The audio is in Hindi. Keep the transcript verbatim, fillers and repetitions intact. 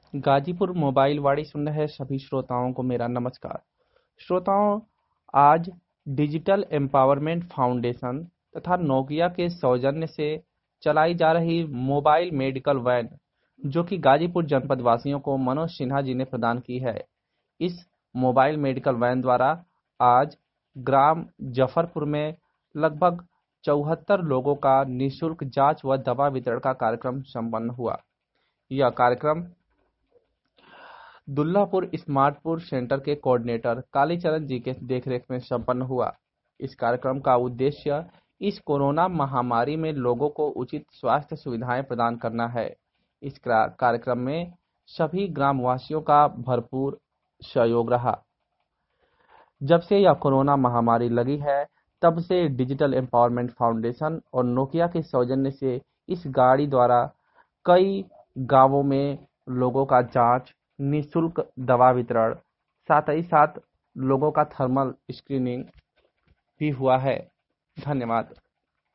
गाजीपुर मोबाइल वाणी सुन रहे सभी श्रोताओं को मेरा नमस्कार। श्रोताओं, आज डिजिटल एम्पावरमेंट फाउंडेशन तथा नोकिया के सौजन्य से चलाई जा रही मोबाइल मेडिकल वैन, जो कि गाजीपुर जनपद वासियों को मनोज सिन्हा जी ने प्रदान की है। इस मोबाइल मेडिकल वैन द्वारा आज ग्राम जफरपुर में लगभग चौहत्तर लोगों का निःशुल्क जांच व दवा वितरण का कार्यक्रम संपन्न हुआ। यह कार्यक्रम दुल्लापुर स्मार्टपुर सेंटर के कोऑर्डिनेटर कालीचरण जी के देखरेख में संपन्न हुआ। इस कार्यक्रम का उद्देश्य इस कोरोना महामारी में लोगों को उचित स्वास्थ्य सुविधाएं प्रदान करना है। इस कार्यक्रम में सभी ग्रामवासियों का भरपूर सहयोग रहा। जब से यह कोरोना महामारी लगी है, तब से डिजिटल एम्पावरमेंट फाउंडेशन और नोकिया के सौजन्य से इस गाड़ी द्वारा कई गांवों में लोगों का जांच, निःशुल्क दवा वितरण, साथ ही साथ लोगों का थर्मल स्क्रीनिंग भी हुआ है। धन्यवाद।